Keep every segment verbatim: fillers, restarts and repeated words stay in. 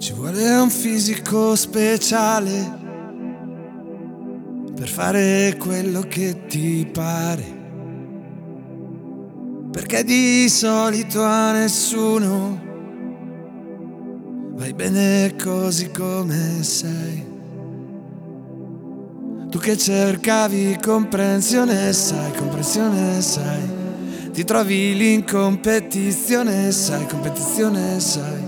Ci vuole un fisico speciale per fare quello che ti pare, perché di solito a nessuno vai bene così come sei. Tu che cercavi comprensione, sai, comprensione, sai, ti trovi lì in competizione, sai, competizione, sai.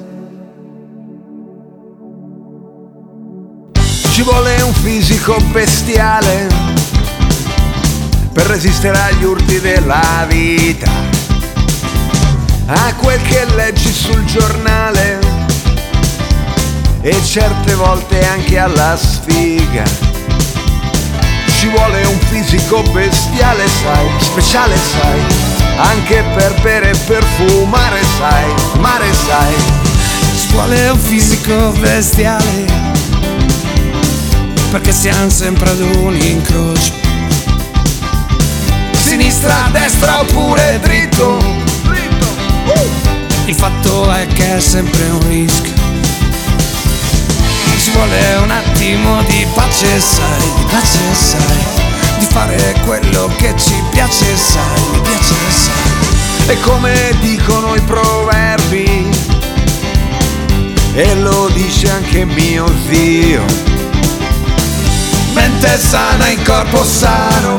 Ci vuole un fisico bestiale per resistere agli urti della vita, a quel che leggi sul giornale e certe volte anche alla sfiga. Ci vuole un fisico bestiale, sai, speciale, sai, anche per bere e per fumare, sai, mare, sai. Ci vuole un fisico bestiale perché siamo sempre ad un incrocio, sinistra, destra oppure dritto. Il fatto è che è sempre un rischio. Ci vuole un attimo di pace, sai, di pace, sai, di fare quello che ci piace, sai, mi piace, sai. E come dicono i proverbi, e lo dice anche mio zio, mente sana in corpo sano.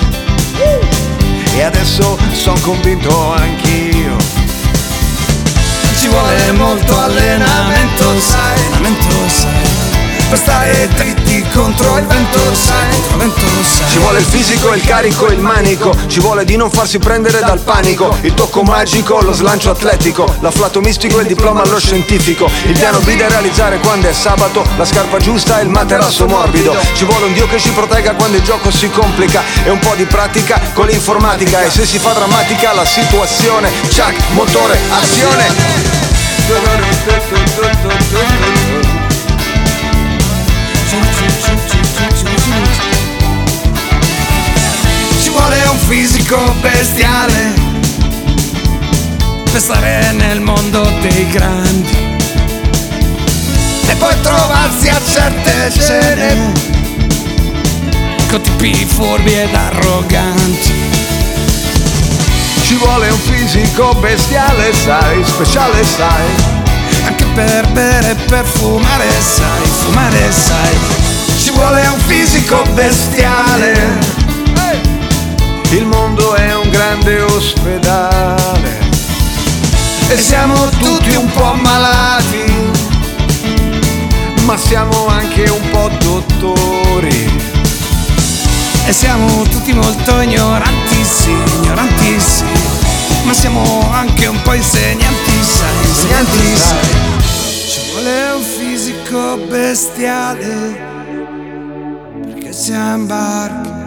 E adesso son convinto anch'io. Ci vuole molto allenamento, sai, allenamento, sai, per stare dritti contro il vento, sai, contro il vento, sai. Ci vuole il fisico, il carico, il manico. Ci vuole di non farsi prendere dal panico. Il tocco magico, lo slancio atletico, l'afflato mistico e il diploma allo scientifico. Il piano B da realizzare quando è sabato, la scarpa giusta e il materasso morbido. Ci vuole un Dio che ci protegga quando il gioco si complica, e un po' di pratica con l'informatica. E se si fa drammatica la situazione, ciak, motore, azione. Ci vuole un fisico bestiale per stare nel mondo dei grandi e poi trovarsi a certe cene con tipi furbi ed arroganti. Ci vuole un fisico bestiale, sai, speciale, sai, anche per bere e per fumare, sai, fumare, sai. Ci vuole un fisico bestiale. Il mondo è un grande ospedale E siamo tutti un po' malati, ma siamo anche un po' dottori. e siamo tutti molto ignoranti, sì, ignoranti, sì, ma siamo anche un po' insegnanti, sai, insegnanti, sai. Ci vuole un fisico bestiale perché siamo barche